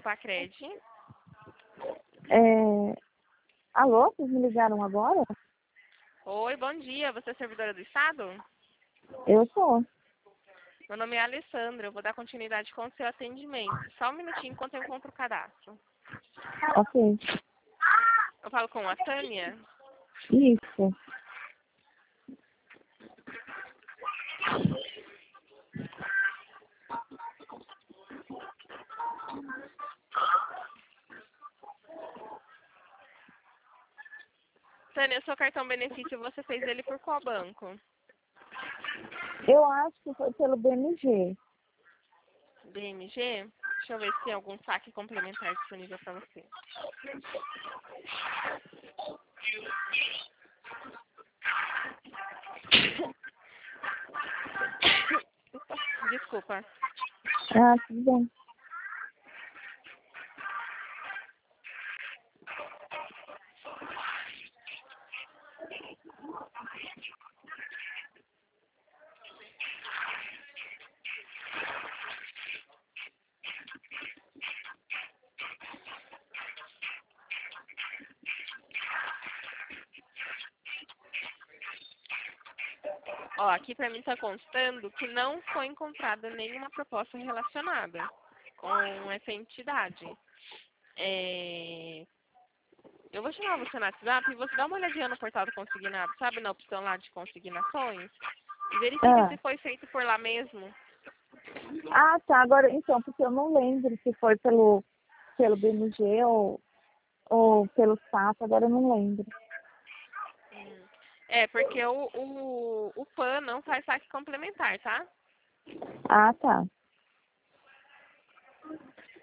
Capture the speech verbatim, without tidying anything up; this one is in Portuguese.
Pacred. É... Alô, vocês me ligaram agora? Oi, bom dia. Você é servidora do Estado? Eu sou. Meu nome é Alessandra. Eu vou dar continuidade com o seu atendimento. Só um minutinho enquanto eu encontro o cadastro. Ok. Eu falo com a Tânia? Isso. Tânia, o seu cartão benefício, você fez ele por qual banco? Eu acho que foi pelo B M G. B M G? Deixa eu ver se tem algum saque complementar disponível para você. Desculpa. Ah, tudo bem. Ó, aqui para mim está constando que não foi encontrada nenhuma proposta relacionada com essa entidade. É... Eu vou chamar você no WhatsApp e você dá uma olhadinha no portal do Consignado, sabe, na opção lá de consignações, e verifica Ah. se foi feito por lá mesmo. ah, tá. Agora, então, porque eu não lembro se foi pelo, pelo B M G ou, ou pelo S A P, agora eu não lembro. Hum. É, porque o, o, o P A N não faz saque complementar, tá? Ah, tá.